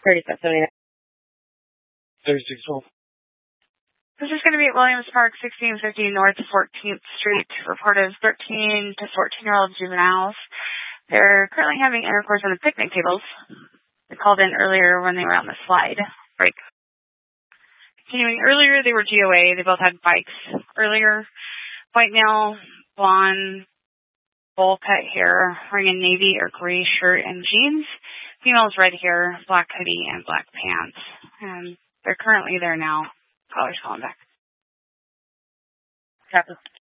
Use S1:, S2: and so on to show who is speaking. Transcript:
S1: 3779.
S2: 3612.
S3: This is going to be at Williams Park, 1650 North 14th Street. Reported 13 to 14-year-old juveniles. They're currently having intercourse on the picnic tables. They called in earlier when they were on the slide break. Continuing earlier, they were GOA. They both had bikes. Earlier, white male, blonde, bowl cut hair, wearing a navy or gray shirt and jeans. Females, red hair, black hoodie, and black pants. And they're currently there now. Caller's calling back.
S1: Copy.